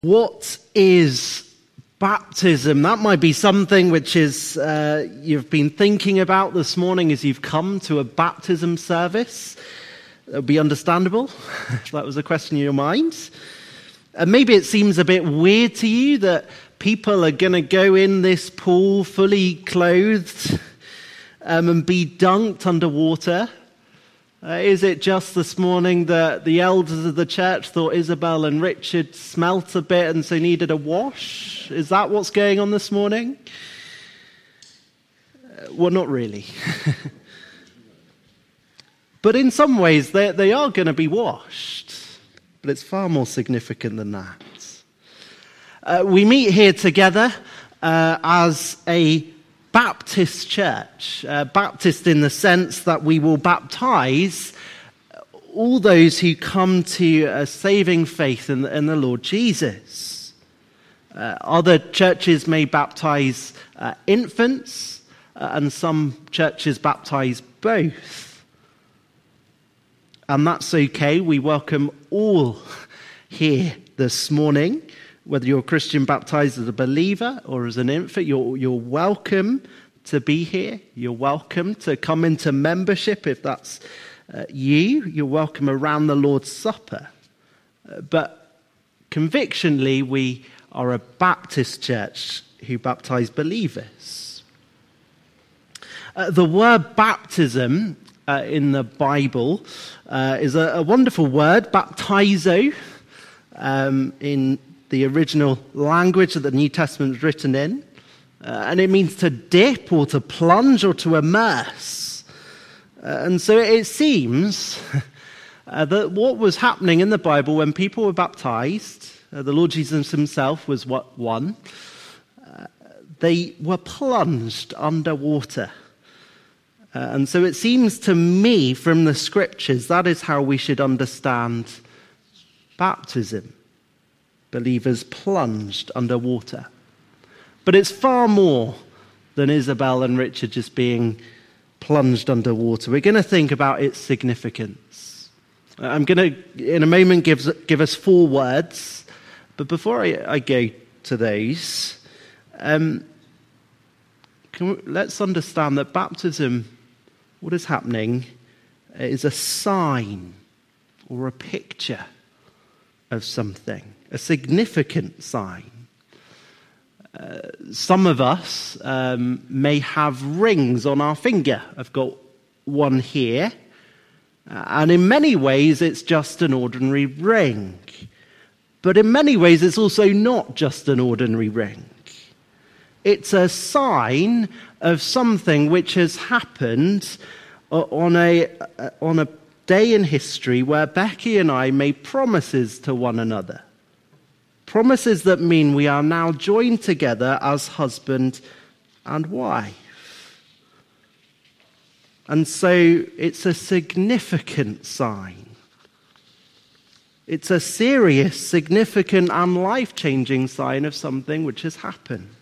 What is baptism? That might be something which is you've been thinking about this morning as you've come to a baptism service. That would be understandable if that was a question in your mind. Maybe it seems a bit weird to you that people are going to go in this pool fully clothed and be dunked underwater. Is it just this morning that the elders of the church thought Isabel and Richard smelt a bit and so needed a wash? Is that what's going on this morning? Well, not really. But in some ways, they are going to be washed. But it's far more significant than that. We meet here together as a Baptist church, Baptist in the sense that we will baptize all those who come to a saving faith in the Lord Jesus. Other churches may baptize infants, and some churches baptize both. And that's okay. We welcome all here this morning. Whether you're a Christian baptized as a believer or as an infant, you're welcome to be here. You're welcome to come into membership if that's you. You're welcome around the Lord's Supper. But convictionally, we are a Baptist church who baptize believers. The word baptism in the Bible is a wonderful word, baptizo, in the original language that the New Testament is written in. And it means to dip or to plunge or to immerse. And so it seems that what was happening in the Bible when people were baptized, the Lord Jesus himself was one, they were plunged underwater. And so it seems to me from the scriptures that is how we should understand baptism. Believers plunged underwater. But it's far more than Isabel and Richard just being plunged underwater. We're going to think about its significance. I'm going to, in a moment, give us 4 words. But before I go to those, let's understand that baptism, what is happening, is a sign or a picture of something. A significant sign. Some of us may have rings on our finger. I've got one here. And in many ways, it's just an ordinary ring. But in many ways, it's also not just an ordinary ring. It's a sign of something which has happened on a day in history where Becky and I made promises to one another. Promises that mean we are now joined together as husband and wife. And so it's a significant sign. It's a serious, significant, and life-changing sign of something which has happened.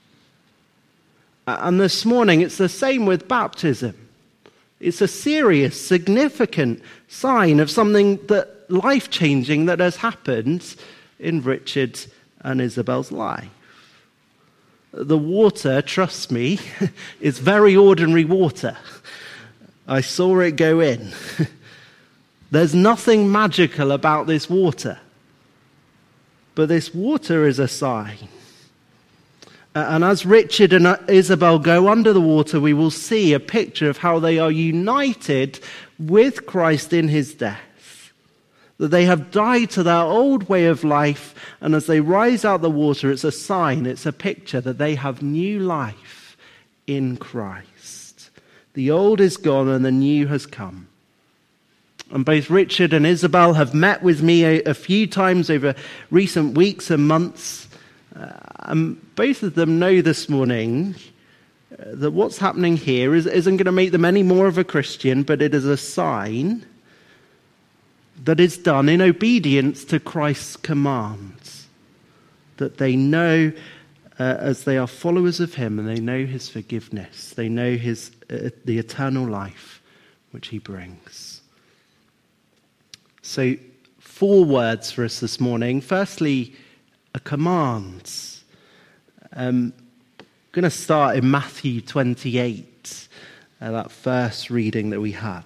And this morning, it's the same with baptism. It's a serious, significant sign of something that life-changing that has happened in Richard and Isabel's life. The water, trust me, is very ordinary water. I saw it go in. There's nothing magical about this water. But this water is a sign. And as Richard and Isabel go under the water, we will see a picture of how they are united with Christ in his death. That they have died to their old way of life, and as they rise out the water, it's a sign, it's a picture that they have new life in Christ. The old is gone and the new has come. And both Richard and Isabel have met with me a few times over recent weeks and months. And both of them know this morning that what's happening here isn't going to make them any more of a Christian, but it is a sign that is done in obedience to Christ's commands. That they know as they are followers of him and they know his forgiveness. They know the eternal life which he brings. So 4 words for us this morning. Firstly, a command. I'm going to start in Matthew 28, that first reading that we had.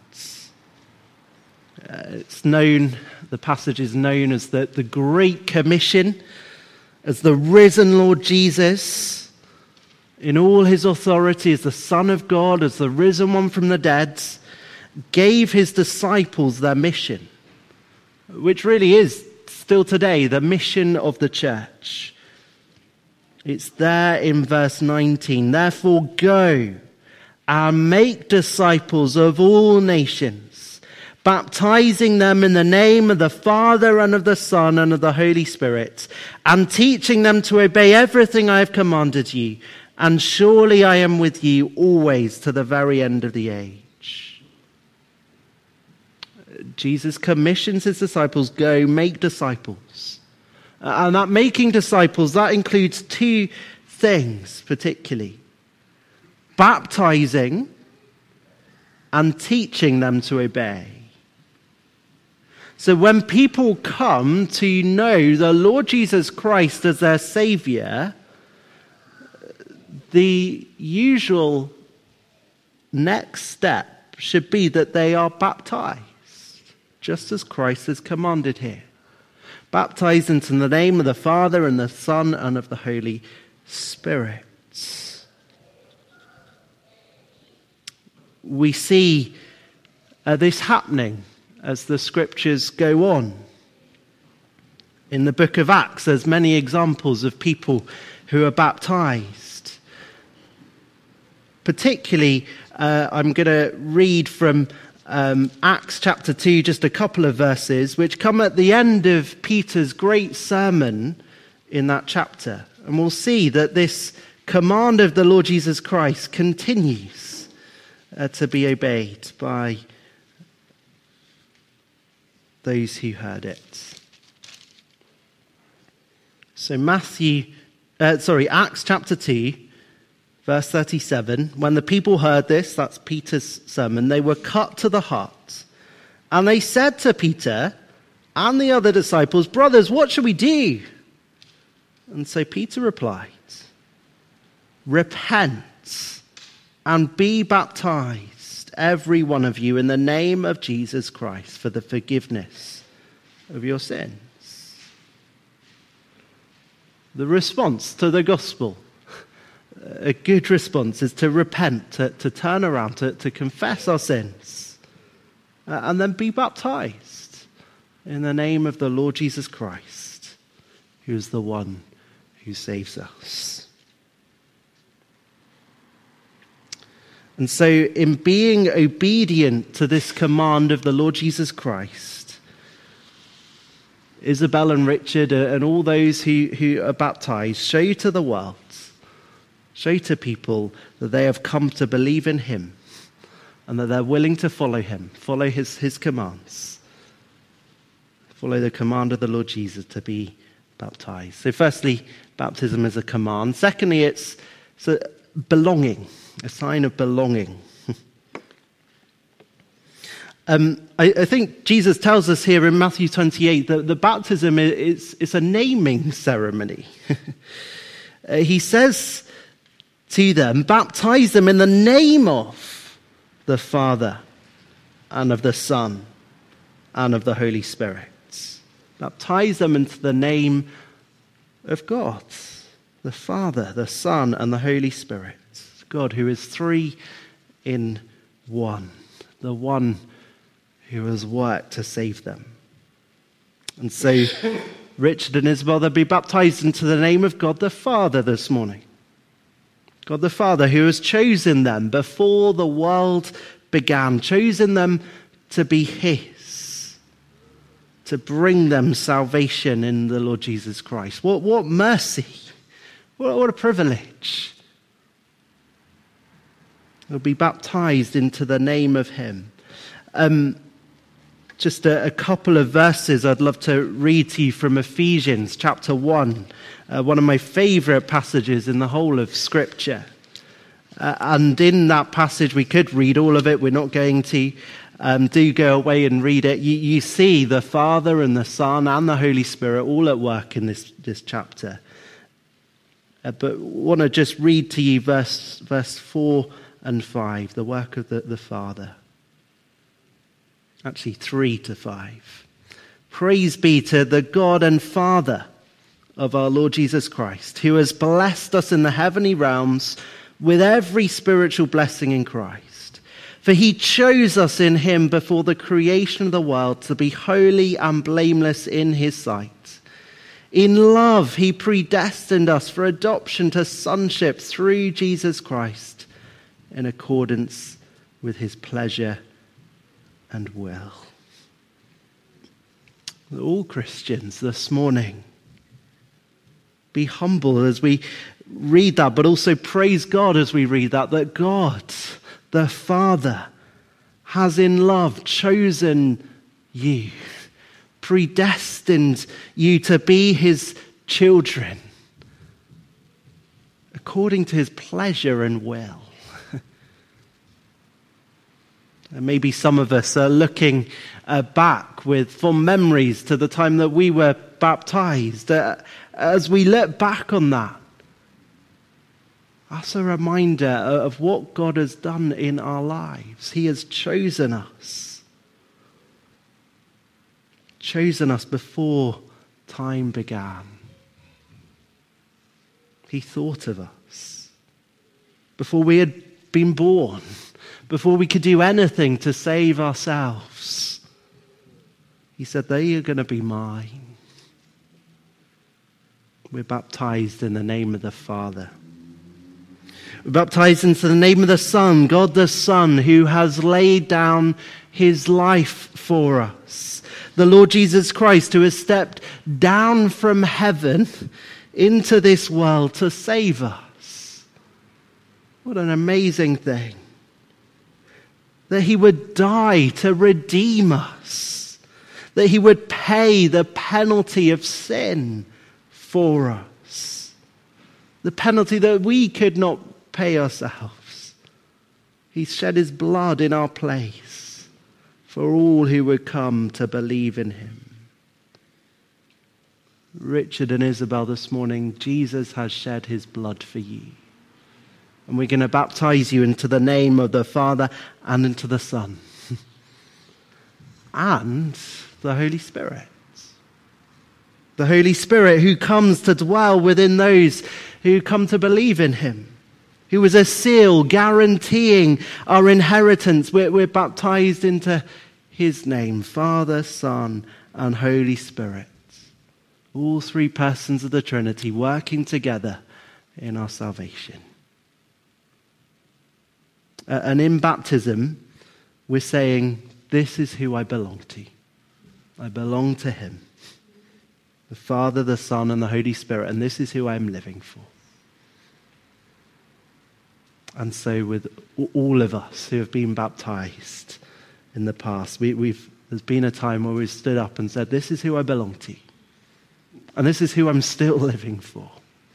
The passage is known as the Great Commission, as the risen Lord Jesus, in all his authority as the Son of God, as the risen one from the dead, gave his disciples their mission, which really is still today the mission of the church. It's there in verse 19. Therefore go and make disciples of all nations, baptizing them in the name of the Father and of the Son and of the Holy Spirit, and teaching them to obey everything I have commanded you. And surely I am with you always to the very end of the age. Jesus commissions his disciples, go make disciples. And that making disciples, that includes two things particularly. Baptizing and teaching them to obey. So when people come to know the Lord Jesus Christ as their Savior, the usual next step should be that they are baptized, just as Christ has commanded here. Baptized into the name of the Father and the Son and of the Holy Spirit. We see this happening as the scriptures go on. In the book of Acts, there's many examples of people who are baptized. Particularly, I'm going to read from Acts chapter 2, just a couple of verses, which come at the end of Peter's great sermon in that chapter. And we'll see that this command of the Lord Jesus Christ continues to be obeyed by those who heard it. So Acts chapter 2, verse 37, when the people heard this, that's Peter's sermon, they were cut to the heart. And they said to Peter and the other disciples, brothers, what shall we do? And so Peter replied, repent and be baptized, every one of you, in the name of Jesus Christ for the forgiveness of your sins. The response to the gospel, a good response, is to repent, to turn around, to confess our sins, and then be baptized in the name of the Lord Jesus Christ, who is the one who saves us. And so in being obedient to this command of the Lord Jesus Christ, Isabel and Richard and all those who are baptized show to the world, show to people that they have come to believe in him and that they're willing to follow him, follow his commands, follow the command of the Lord Jesus to be baptized. So firstly, baptism is a command. Secondly, it's a belonging, a sign of belonging. I think Jesus tells us here in Matthew 28 that the baptism is a naming ceremony. He says to them, baptize them in the name of the Father and of the Son and of the Holy Spirit. Baptize them into the name of God, the Father, the Son, and the Holy Spirit. God who is three in one, the one who has worked to save them. And so Richard and Isabel, they'll be baptized into the name of God the Father this morning. God the Father who has chosen them before the world began, chosen them to be his, to bring them salvation in the Lord Jesus Christ. What mercy, what a privilege. They'll be baptized into the name of him. Just a couple of verses I'd love to read to you from Ephesians chapter 1, one of my favorite passages in the whole of Scripture. And in that passage, we could read all of it, we're not going to, do go away and read it. You see the Father and the Son and the Holy Spirit all at work in this chapter. But I want to just read to you verse 4 and 5, the work of the Father. Actually, 3 to 5. Praise be to the God and Father of our Lord Jesus Christ, who has blessed us in the heavenly realms with every spiritual blessing in Christ. For he chose us in him before the creation of the world to be holy and blameless in his sight. In love, he predestined us for adoption to sonship through Jesus Christ, in accordance with his pleasure and will. All Christians this morning, be humble as we read that, but also praise God as we read that God, the Father, has in love chosen you, predestined you to be his children, according to his pleasure and will. And maybe some of us are looking back with fond memories to the time that we were baptized. As we look back on that, that's a reminder of what God has done in our lives. He has chosen us before time began. He thought of us before we had been born, before we could do anything to save ourselves. He said, they are going to be mine. We're baptized in the name of the Father. We're baptized into the name of the Son, God the Son, who has laid down his life for us. The Lord Jesus Christ, who has stepped down from heaven into this world to save us. What an amazing thing. That he would die to redeem us. That he would pay the penalty of sin for us. The penalty that we could not pay ourselves. He shed his blood in our place for all who would come to believe in him. Richard and Isabel, this morning, Jesus has shed his blood for you. And we're going to baptize you into the name of the Father and into the Son and the Holy Spirit. The Holy Spirit who comes to dwell within those who come to believe in him, who is a seal guaranteeing our inheritance. We're baptized into his name, Father, Son, and Holy Spirit. All three persons of the Trinity working together in our salvation. And in baptism, we're saying, this is who I belong to. I belong to him. The Father, the Son, and the Holy Spirit. And this is who I'm living for. And so with all of us who have been baptized in the past, there's been a time where we've stood up and said, this is who I belong to. And this is who I'm still living for.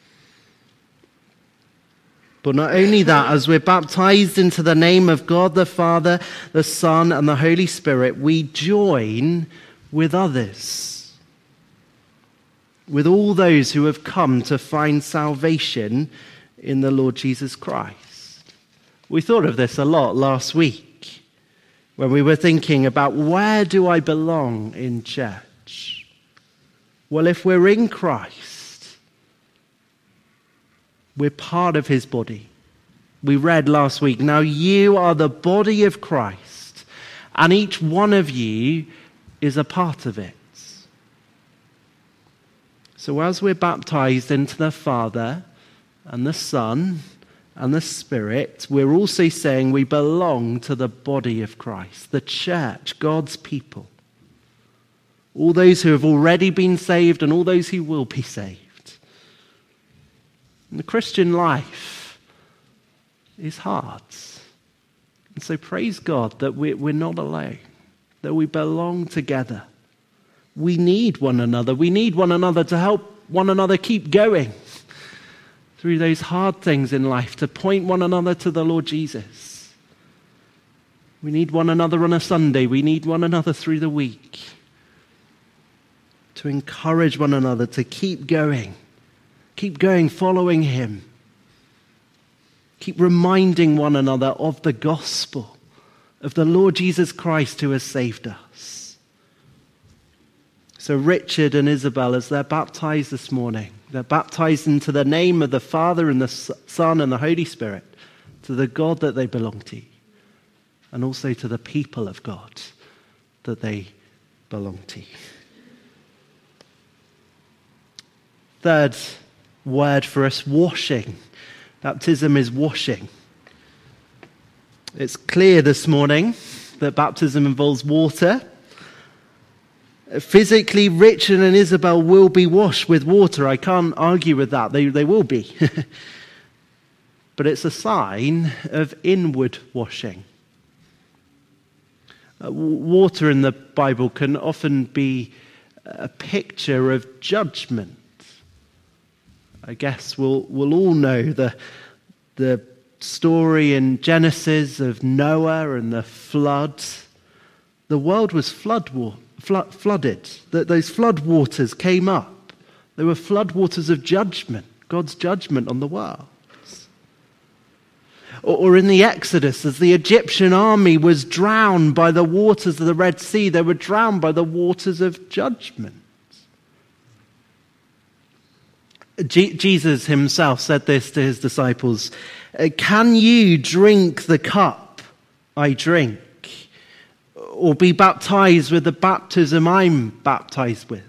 But not only that, as we're baptized into the name of God the Father, the Son, and the Holy Spirit, we join with others, with all those who have come to find salvation in the Lord Jesus Christ. We thought of this a lot last week when we were thinking about, where do I belong in church? Well, if we're in Christ, we're part of his body. We read last week, now you are the body of Christ, and each one of you is a part of it. So as we're baptized into the Father and the Son and the Spirit, we're also saying we belong to the body of Christ, the church, God's people. All those who have already been saved and all those who will be saved. And the Christian life is hard. And so praise God that we're not alone, that we belong together. We need one another. We need one another to help one another keep going through those hard things in life, to point one another to the Lord Jesus. We need one another on a Sunday. We need one another through the week. To encourage one another to keep going following him. Keep reminding one another of the gospel, of the Lord Jesus Christ who has saved us. So Richard and Isabel, as they're baptized this morning, they're baptized into the name of the Father and the Son and the Holy Spirit, to the God that they belong to, and also to the people of God that they belong to. Third word for us, washing. Baptism is washing. It's clear this morning that baptism involves water. Physically, Richard and Isabel will be washed with water. I can't argue with that. They will be. But it's a sign of inward washing. Water in the Bible can often be a picture of judgment. I guess we'll all know the story in Genesis of Noah and the flood. The world was flooded. Those flood waters came up. They were flood waters of judgment, God's judgment on the world. Or in the Exodus, as the Egyptian army was drowned by the waters of the Red Sea, they were drowned by the waters of judgment. Jesus himself said this to his disciples, "Can you drink the cup I drink, or be baptized with the baptism I'm baptized with?"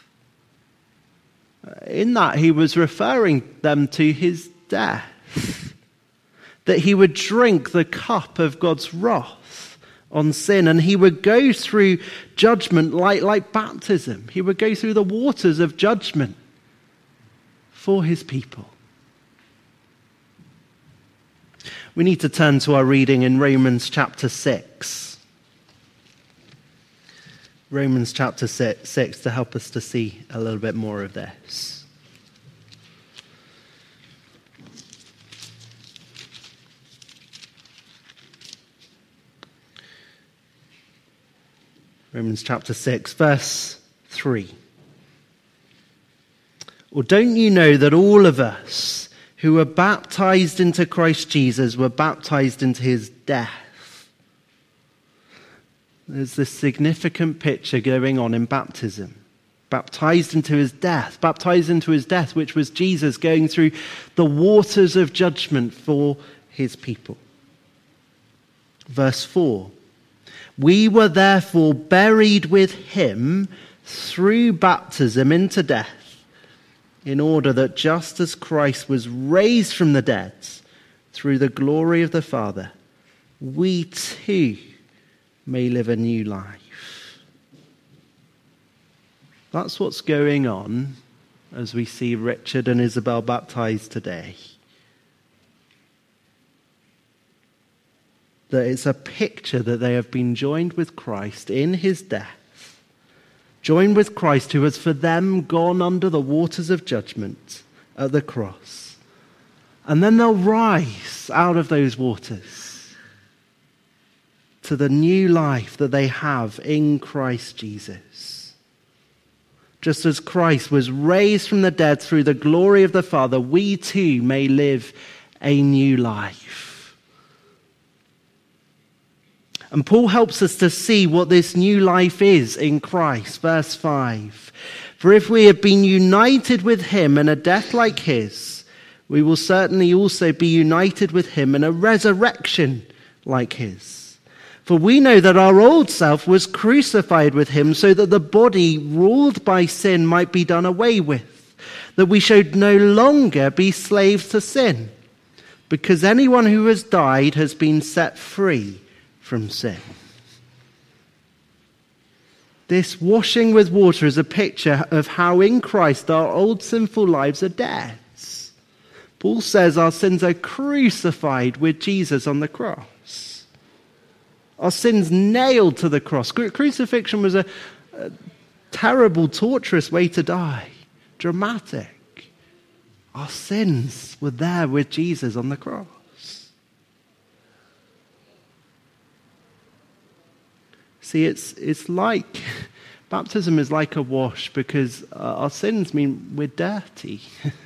In that, he was referring them to his death, that he would drink the cup of God's wrath on sin, and he would go through judgment like baptism. He would go through the waters of judgment for his people. We need to turn to our reading in Romans chapter 6. Romans chapter 6 to help us to see a little bit more of this. Romans chapter 6, verse 3. Or don't you know that all of us who were baptized into Christ Jesus were baptized into his death? There's this significant picture going on in baptism. Baptized into his death, which was Jesus going through the waters of judgment for his people. Verse 4. We were therefore buried with him through baptism into death, in order that just as Christ was raised from the dead through the glory of the Father, we too may live a new life. That's what's going on as we see Richard and Isabel baptized today. That it's a picture that they have been joined with Christ in his death. Joined with Christ, who has for them gone under the waters of judgment at the cross. And then they'll rise out of those waters to the new life that they have in Christ Jesus. Just as Christ was raised from the dead through the glory of the Father, we too may live a new life. And Paul helps us to see what this new life is in Christ. Verse 5. For if we have been united with him in a death like his, we will certainly also be united with him in a resurrection like his. For we know that our old self was crucified with him so that the body ruled by sin might be done away with, that we should no longer be slaves to sin, because anyone who has died has been set free from sin. This washing with water is a picture of how in Christ our old sinful lives are dead. Paul says our sins are crucified with Jesus on the cross. Our sins nailed to the cross. Crucifixion was a terrible, torturous way to die. Dramatic. Our sins were there with Jesus on the cross. See, it's like, baptism is like a wash because our sins mean we're dirty.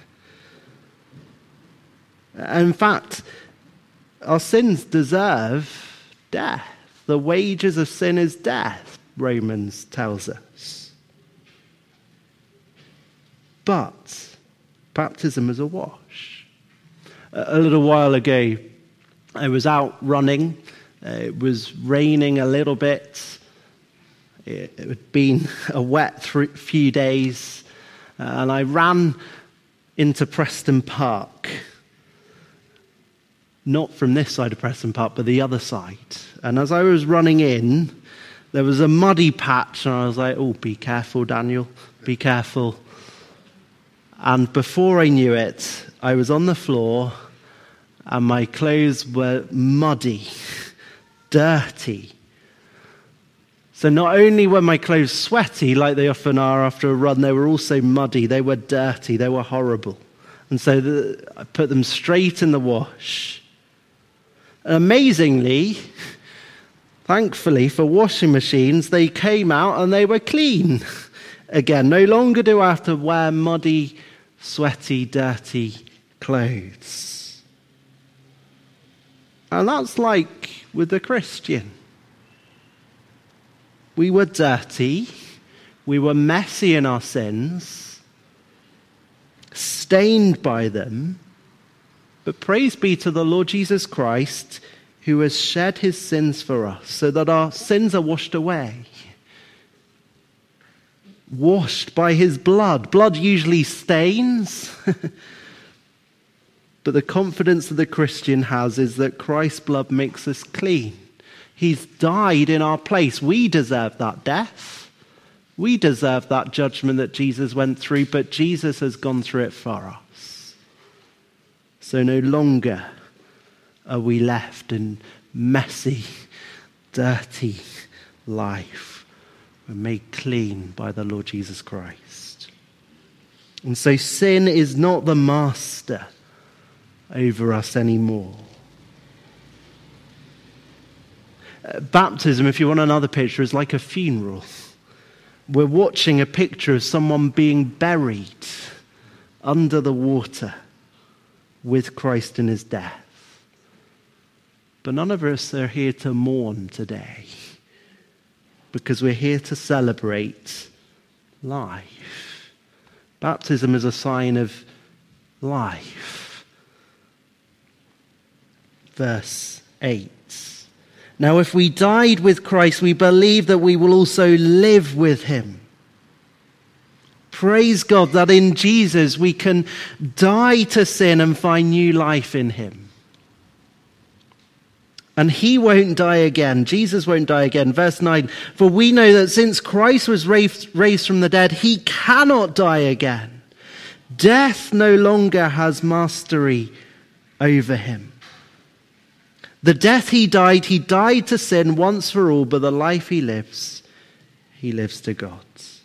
In fact, our sins deserve death. The wages of sin is death, Romans tells us. But baptism is a wash. A little while ago, I was out running. It was raining a little bit. It had been a wet few days. And I ran into Preston Park. Not from this side of Preston Park, but the other side. And as I was running in, there was a muddy patch. And I was like, oh, be careful, Daniel. Be careful. And before I knew it, I was on the floor. And my clothes were muddy, dirty. So not only were my clothes sweaty, like they often are after a run, they were also muddy. They were dirty. They were horrible. And so I put them straight in the wash. And amazingly, thankfully for washing machines, they came out and they were clean. Again, no longer do I have to wear muddy, sweaty, dirty clothes. And that's like with the Christian. We were dirty, we were messy in our sins, stained by them, but praise be to the Lord Jesus Christ, who has shed his sins for us, so that our sins are washed away. Washed by his blood. Blood usually stains. But the confidence that the Christian has is that Christ's blood makes us clean. He's died in our place. We deserve that death. We deserve that judgment that Jesus went through, but Jesus has gone through it for us. So no longer are we left in messy, dirty life. We're made clean by the Lord Jesus Christ. And so sin is not the master over us anymore. Baptism, if you want another picture, is like a funeral. We're watching a picture of someone being buried under the water with Christ in his death. But none of us are here to mourn today, because we're here to celebrate life. Baptism is a sign of life. Verse 8. Now, if we died with Christ, we believe that we will also live with him. Praise God that in Jesus we can die to sin and find new life in him. And he won't die again. Jesus won't die again. Verse 9, for we know that since Christ was raised from the dead, he cannot die again. Death no longer has mastery over him. The death he died to sin once for all, but the life he lives to God.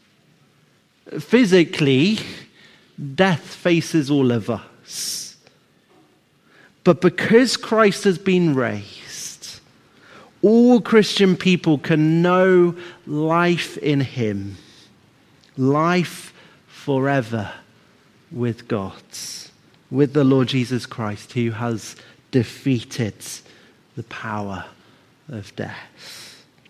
Physically, death faces all of us. But because Christ has been raised, all Christian people can know life in him. Life forever with God. With the Lord Jesus Christ, who has defeated the power of death.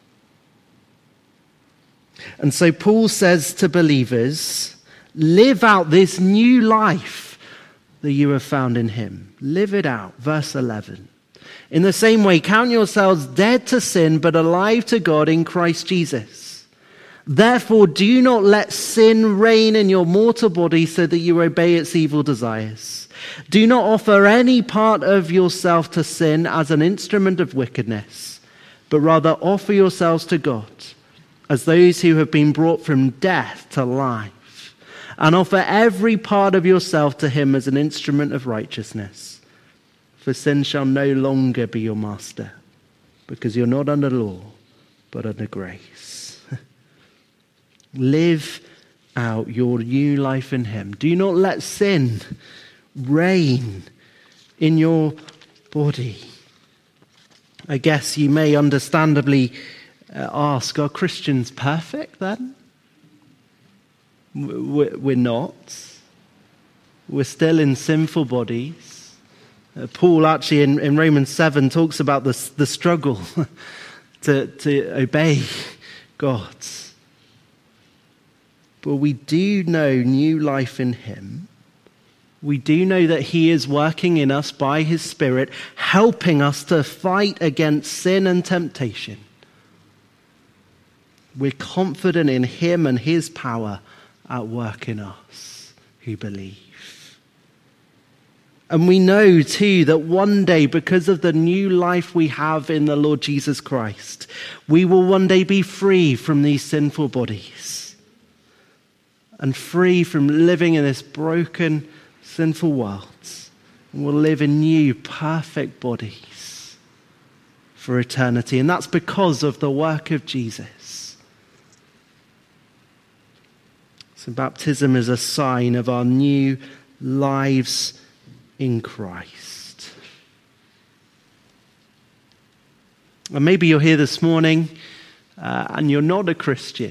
And so Paul says to believers, live out this new life that you have found in him. Live it out. Verse 11. In the same way, count yourselves dead to sin, but alive to God in Christ Jesus. Therefore, do not let sin reign in your mortal body so that you obey its evil desires. Do not offer any part of yourself to sin as an instrument of wickedness, but rather offer yourselves to God as those who have been brought from death to life, and offer every part of yourself to him as an instrument of righteousness. For sin shall no longer be your master, because you're not under law, but under grace. Live out your new life in him. Do not let sin reign in your body. I guess you may understandably ask, are Christians perfect then? We're not. We're still in sinful bodies. Paul actually in Romans 7 talks about the struggle to obey God. But we do know new life in him. We do know that he is working in us by his Spirit, helping us to fight against sin and temptation. We're confident in him and his power at work in us who believe. And we know too that one day, because of the new life we have in the Lord Jesus Christ, we will one day be free from these sinful bodies and free from living in this broken, sinful world. And we'll live in new, perfect bodies for eternity. And that's because of the work of Jesus. So baptism is a sign of our new lives in Christ. And maybe you're here this morning and you're not a Christian.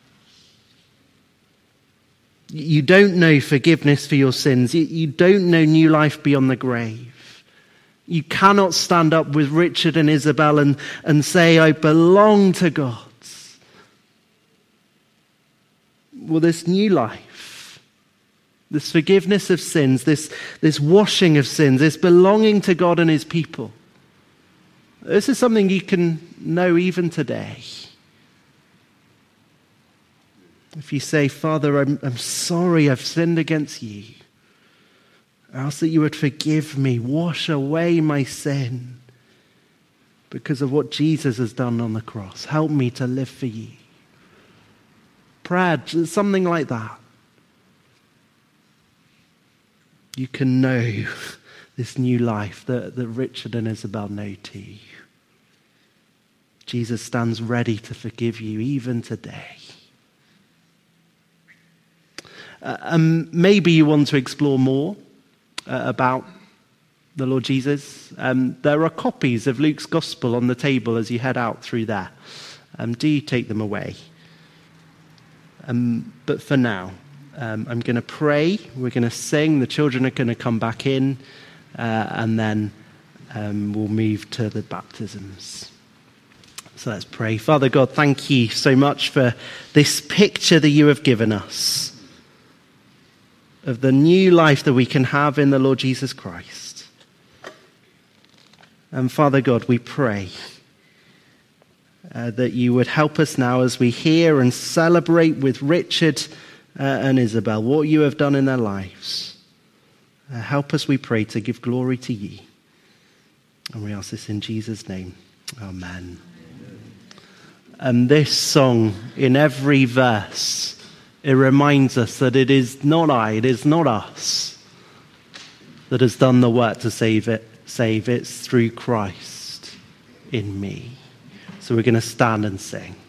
You don't know forgiveness for your sins. You don't know new life beyond the grave. You cannot stand up with Richard and Isabel and say, I belong to God. Well, this new life, this forgiveness of sins, this washing of sins, this belonging to God and his people, this is something you can know even today. If you say, Father, I'm sorry I've sinned against you, I ask that you would forgive me, wash away my sin because of what Jesus has done on the cross. Help me to live for you. Prayer, something like that. You can know this new life that Richard and Isabel know too. Jesus stands ready to forgive you even today. Maybe you want to explore more about the Lord Jesus. There are copies of Luke's Gospel on the table as you head out through there. Do take them away. But for now, I'm going to pray. We're going to sing. The children are going to come back in. And then we'll move to the baptisms. So let's pray. Father God, thank you so much for this picture that you have given us of the new life that we can have in the Lord Jesus Christ. And Father God, we pray that you would help us now as we hear and celebrate with Richard and Isabel what you have done in their lives. Help us, we pray, to give glory to you. And we ask this in Jesus' name. Amen. And this song, in every verse, it reminds us that it is not I, it is not us that has done the work to save it. It's through Christ in me. So we're going to stand and sing.